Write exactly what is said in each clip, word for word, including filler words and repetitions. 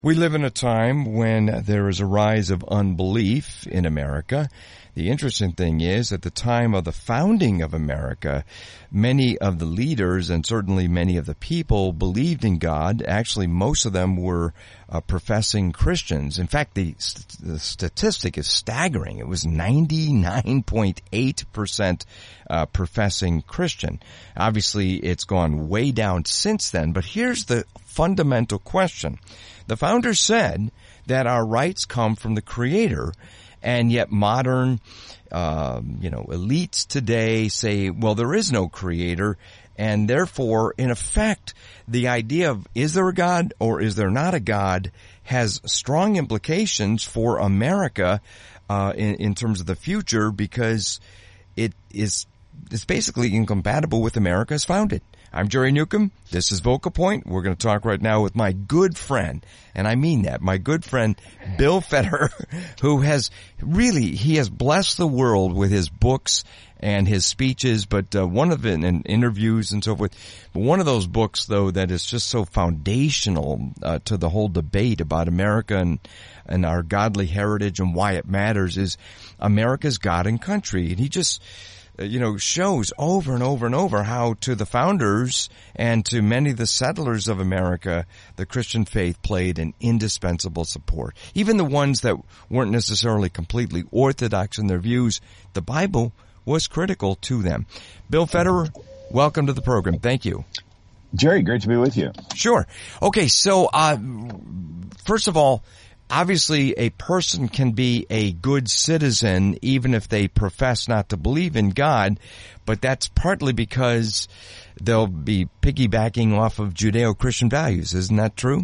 We live in a time when there is a rise of unbelief in America. The interesting thing is, at the time of the founding of America, many of the leaders and certainly many of the people believed in God. Actually, most of them were uh, professing Christians. In fact, the, st- the statistic is staggering. It was ninety-nine point eight percent uh, professing Christian. Obviously, it's gone way down since then, but here's the fundamental question. The founders said that our rights come from the Creator, and yet modern, uh, you know, elites today say, well, there is no Creator, and therefore, in effect, the idea of is there a God or is there not a God has strong implications for America uh, in, in terms of the future, because it is it's basically incompatible with America as founded. I'm Jerry Newcomb. This is Vocal Point. We're going to talk right now with my good friend, and I mean that, my good friend Bill Federer, who has really, he has blessed the world with his books and his speeches, but uh, one of it, and interviews and so forth. But one of those books, though, that is just so foundational uh, to the whole debate about America and, and our godly heritage and why it matters is America's God and Country. And he just, you know, shows over and over and over how to the founders and to many of the settlers of America, the Christian faith played an indispensable support. Even the ones that weren't necessarily completely orthodox in their views, the Bible was critical to them. Bill Federer, welcome to the program. Thank you. Jerry, great to be with you. Sure. Okay, so uh first of all, obviously, a person can be a good citizen even if they profess not to believe in God, but that's partly because they'll be piggybacking off of Judeo-Christian values. Isn't that true?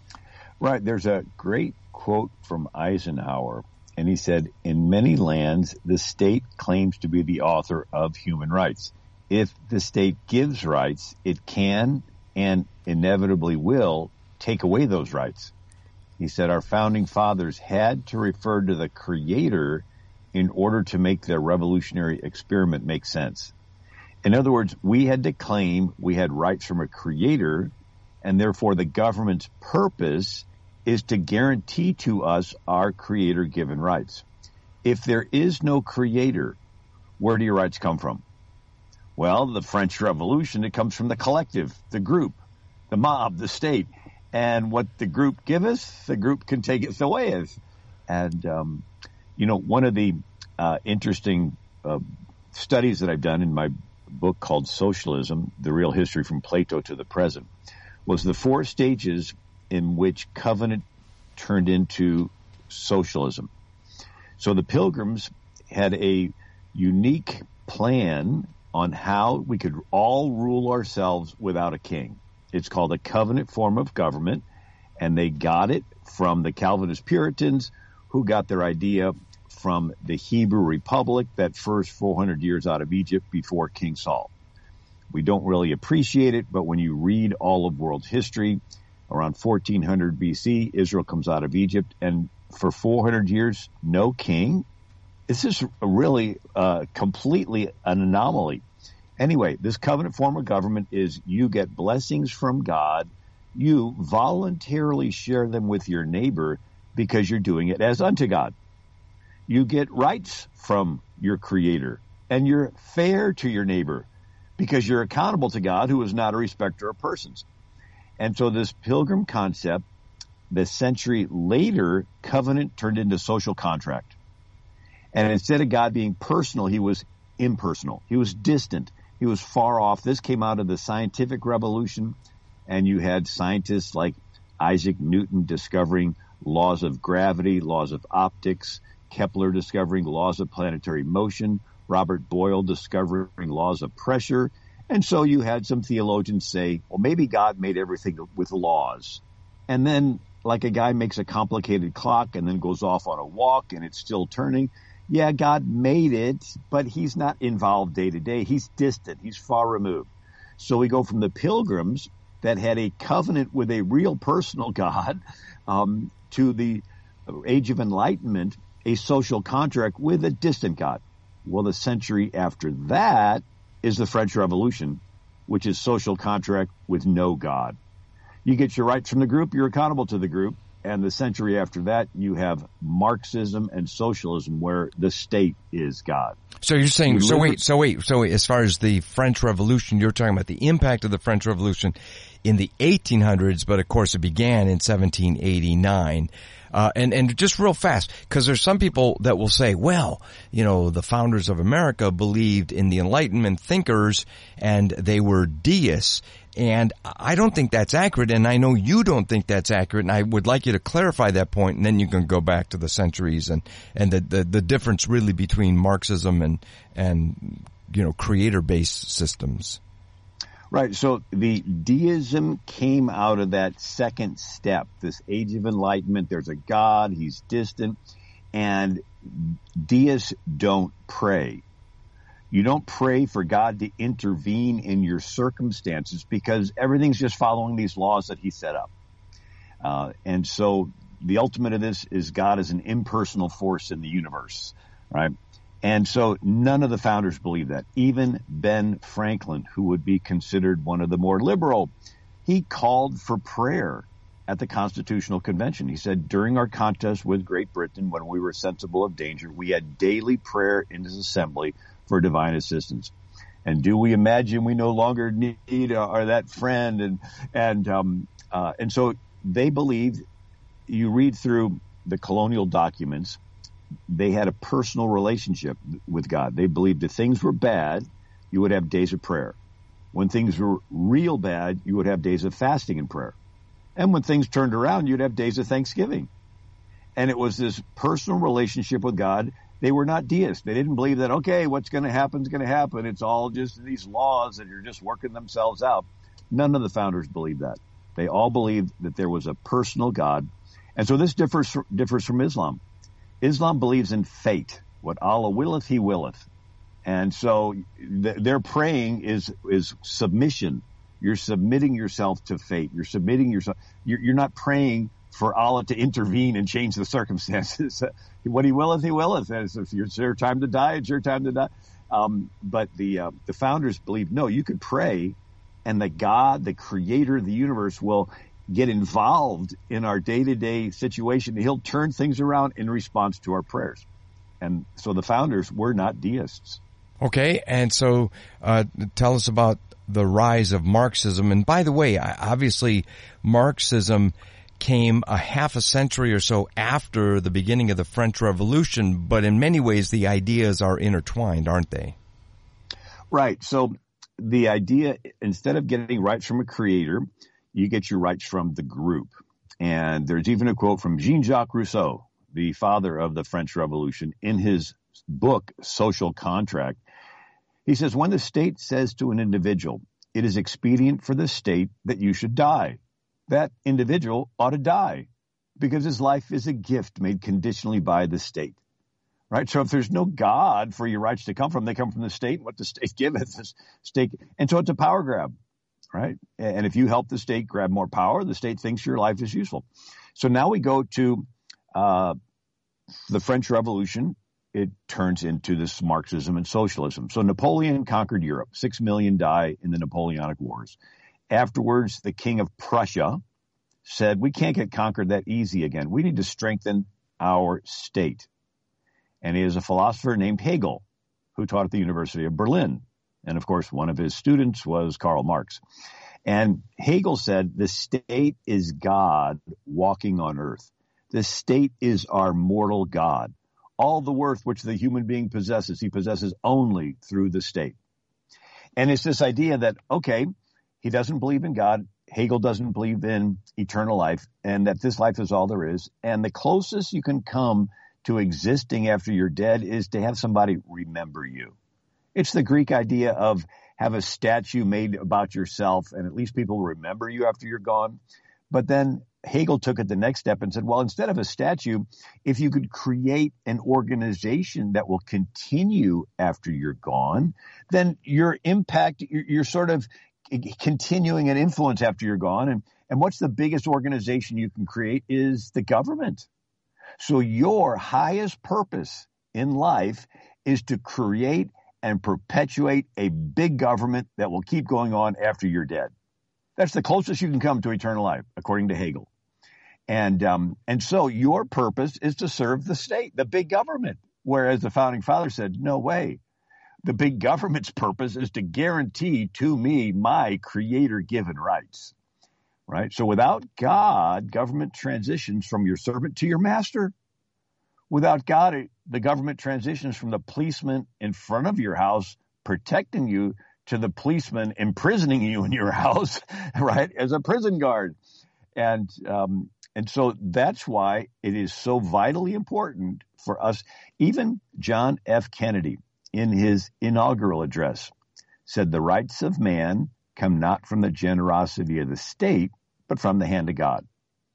Right. There's a great quote from Eisenhower, and he said, "In many lands, the state claims to be the author of human rights. If the state gives rights, it can and inevitably will take away those rights." He said our founding fathers had to refer to the Creator in order to make their revolutionary experiment make sense. In other words, we had to claim we had rights from a Creator, and therefore the government's purpose is to guarantee to us our Creator-given rights. If there is no Creator, where do your rights come from? Well, the French Revolution, it comes from the collective, the group, the mob, the state. And what the group give us, the group can take it away as. And, um, you know, one of the uh, interesting uh, studies that I've done in my book called Socialism, The Real History from Plato to the Present, was the four stages in which covenant turned into socialism. So the Pilgrims had a unique plan on how we could all rule ourselves without a king. It's called a covenant form of government, and they got it from the Calvinist Puritans, who got their idea from the Hebrew Republic, that first four hundred years out of Egypt before King Saul. We don't really appreciate it, but when you read all of world history, around fourteen hundred B C, Israel comes out of Egypt, and for four hundred years, no king. This is really uh, completely an anomaly. Anyway, this covenant form of government is you get blessings from God. You voluntarily share them with your neighbor because you're doing it as unto God. You get rights from your Creator, and you're fair to your neighbor because you're accountable to God, who is not a respecter of persons. And so this pilgrim concept, the century later, covenant turned into social contract. And instead of God being personal, he was impersonal. He was distant. He was far off. This came out of the scientific revolution, and you had scientists like Isaac Newton discovering laws of gravity, laws of optics, Kepler discovering laws of planetary motion, Robert Boyle discovering laws of pressure. And so you had some theologians say, well, maybe God made everything with laws. And then, like a guy makes a complicated clock and then goes off on a walk and it's still turning. Yeah, God made it, but he's not involved day to day. He's distant. He's far removed. So we go from the Pilgrims that had a covenant with a real personal God um, to the Age of Enlightenment, a social contract with a distant God. Well, the century after that is the French Revolution, which is social contract with no God. You get your rights from the group, you're accountable to the group. And the century after that, you have Marxism and socialism, where the state is God. So you're saying, You so live- wait, so wait, so wait, as far as the French Revolution, you're talking about the impact of the French Revolution in the eighteen hundreds, but of course it began in seventeen eighty-nine. Uh, and, and just real fast, because there's some people that will say, well, you know, the founders of America believed in the Enlightenment thinkers and they were deists. And I don't think that's accurate, and I know you don't think that's accurate, and I would like you to clarify that point, and then you can go back to the centuries and, and the, the, the difference really between Marxism and, and, you know, creator-based systems. Right. So the deism came out of that second step, this age of enlightenment. There's a God, he's distant, and deists don't pray. You don't pray for God to intervene in your circumstances because everything's just following these laws that he set up. Uh, and so the ultimate of this is God is an impersonal force in the universe, right? And so none of the founders believe that. Even Ben Franklin, who would be considered one of the more liberal, he called for prayer at the Constitutional Convention. He said, during our contest with Great Britain, when we were sensible of danger, we had daily prayer in his assembly for divine assistance. And do we imagine we no longer need uh, or that friend? And and um, uh, and so they believed. You read through the colonial documents, they had a personal relationship with God. They believed if things were bad, you would have days of prayer. When things were real bad, you would have days of fasting and prayer. And when things turned around, you'd have days of thanksgiving. And it was this personal relationship with God. They were not deists. They didn't believe that, okay, what's going to happen is going to happen. It's all just these laws that are just working themselves out. None of the founders believed that. They all believed that there was a personal God. And so this differs, differs from Islam. Islam believes in fate. What Allah willeth, he willeth. And so th- their praying is is submission. You're submitting yourself to fate. You're submitting yourself. You're, you're not praying for Allah to intervene and change the circumstances. What he willeth, he willeth. As if it's your time to die, it's your time to die. Um, but the uh, the founders believe, no, you could pray, and the God, the creator of the universe, will get involved in our day-to-day situation. He'll turn things around in response to our prayers. And so the founders were not deists. Okay, and so uh, tell us about the rise of Marxism. And by the way, obviously Marxism came a half a century or so after the beginning of the French Revolution, but in many ways the ideas are intertwined, aren't they? Right. So the idea, instead of getting rights from a creator, you get your rights from the group. And there's even a quote from Jean-Jacques Rousseau, the father of the French Revolution, in his book, Social Contract. He says, when the state says to an individual, it is expedient for the state that you should die, that individual ought to die because his life is a gift made conditionally by the state. Right? So if there's no God for your rights to come from, they come from the state. What the state giveth, the state. And so it's a power grab. Right? And if you help the state grab more power, the state thinks your life is useful. So now we go to uh, the French Revolution. It turns into this Marxism and socialism. So Napoleon conquered Europe. Six million die in the Napoleonic Wars. Afterwards, the king of Prussia said, we can't get conquered that easy again. We need to strengthen our state. And he is a philosopher named Hegel, who taught at the University of Berlin. And, of course, one of his students was Karl Marx. And Hegel said, the state is God walking on earth. The state is our mortal God. All the worth which the human being possesses, he possesses only through the state. And it's this idea that, okay, he doesn't believe in God. Hegel doesn't believe in eternal life, and that this life is all there is. And the closest you can come to existing after you're dead is to have somebody remember you. It's the Greek idea of have a statue made about yourself, and at least people remember you after you're gone. But then Hegel took it the next step and said, well, instead of a statue, if you could create an organization that will continue after you're gone, then your impact, you're, you're sort of continuing an influence after you're gone. And, and what's the biggest organization you can create is the government. So your highest purpose in life is to create and perpetuate a big government that will keep going on after you're dead. That's the closest you can come to eternal life, according to Hegel. And um, and so your purpose is to serve the state, the big government. Whereas the founding fathers said, no way. The big government's purpose is to guarantee to me my creator-given rights. Right? So without God, government transitions from your servant to your master. Without God, the government transitions from the policeman in front of your house protecting you to the policeman imprisoning you in your house, right, as a prison guard. And um, and so that's why it is so vitally important for us. Even John F. Kennedy, in his inaugural address, said the rights of man come not from the generosity of the state, but from the hand of God.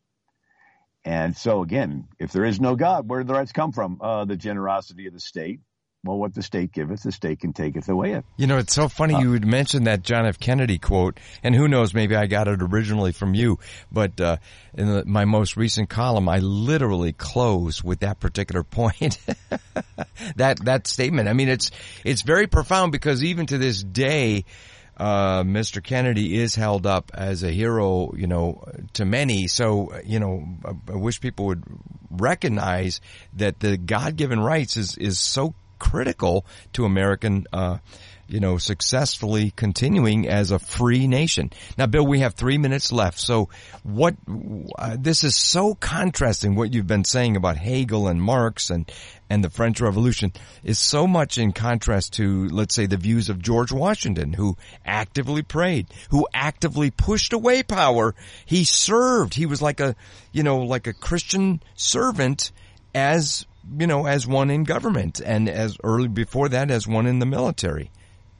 And so, again, if there is no God, where do the rights come from? Uh, the generosity of the state. Well, what the state giveth, the state can taketh away it. You know, it's so funny uh, you would mention that John F. Kennedy quote, and who knows, maybe I got it originally from you, but uh, in the, my most recent column, I literally close with that particular point, that that statement. I mean, it's it's very profound because even to this day, uh Mister Kennedy is held up as a hero, you know, to many. So, you know, I, I wish people would recognize that the God-given rights is is so critical to American, uh, you know, successfully continuing as a free nation. Now, Bill, we have three minutes left. So what, uh, this is so contrasting what you've been saying about Hegel and Marx and, and the French Revolution is so much in contrast to, let's say, the views of George Washington, who actively prayed, who actively pushed away power. He served. He was like a, you know, like a Christian servant as, you know, as one in government, and as early before that as one in the military.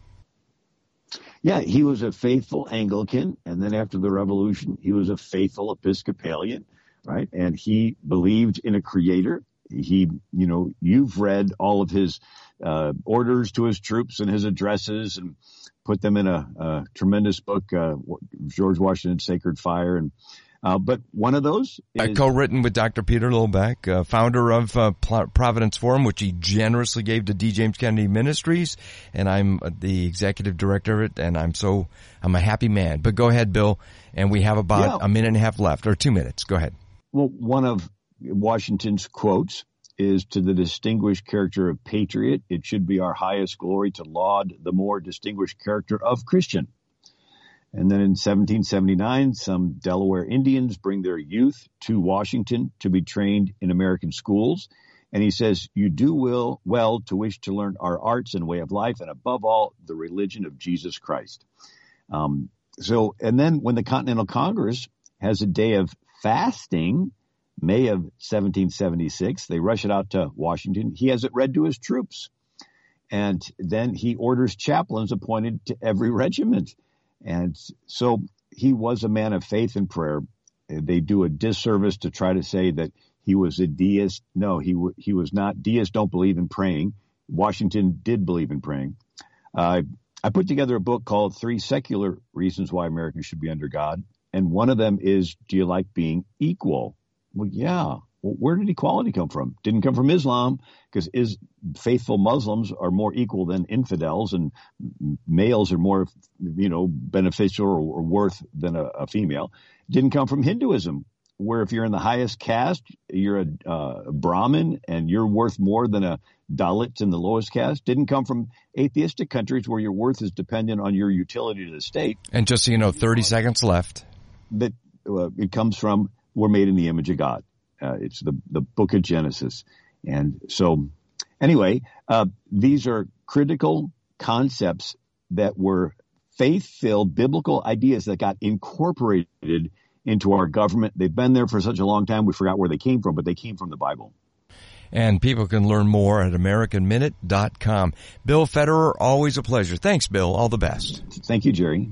Yeah, he was a faithful Anglican, and then after the Revolution, he was a faithful Episcopalian, right? And he believed in a creator. He, you know, you've read all of his uh, orders to his troops and his addresses and put them in a, a tremendous book, uh, George Washington's Sacred Fire. And Uh, but one of those is... Uh, co-written with Doctor Peter Lillback, uh, founder of uh, Providence Forum, which he generously gave to D. James Kennedy Ministries, and I'm the executive director of it, and I'm so, I'm a happy man. But go ahead, Bill, and we have about yeah. a minute and a half left, or two minutes. Go ahead. Well, one of Washington's quotes is, to the distinguished character of patriot, it should be our highest glory to laud the more distinguished character of Christian. And then in seventeen seventy-nine, some Delaware Indians bring their youth to Washington to be trained in American schools. And he says, you do will, well to wish to learn our arts and way of life, and above all, the religion of Jesus Christ. Um, so, and then when the Continental Congress has a day of fasting, May of seventeen seventy-six, they rush it out to Washington. He has it read to his troops. And then he orders chaplains appointed to every regiment. And so he was a man of faith and prayer. They do a disservice to try to say that he was a deist. No, he w- he was not. Deists don't believe in praying. Washington did believe in praying. Uh, I put together a book called Three Secular Reasons Why Americans Should Be Under God. And one of them is, do you like being equal? Well, yeah. Well, where did equality come from? Didn't come from Islam, because is faithful Muslims are more equal than infidels, and males are more, you know, beneficial or, or worth than a, a female. Didn't come from Hinduism, where if you're in the highest caste, you're a uh, Brahmin and you're worth more than a Dalit in the lowest caste. Didn't come from atheistic countries where your worth is dependent on your utility to the state. And just so you know, thirty seconds left. That uh, it comes from, we're made in the image of God. Uh, it's the, the book of Genesis. And so anyway, uh, these are critical concepts that were faith-filled biblical ideas that got incorporated into our government. They've been there for such a long time, we forgot where they came from, but they came from the Bible. And people can learn more at American Minute dot com. Bill Federer, always a pleasure. Thanks, Bill. All the best. Thank you, Jerry.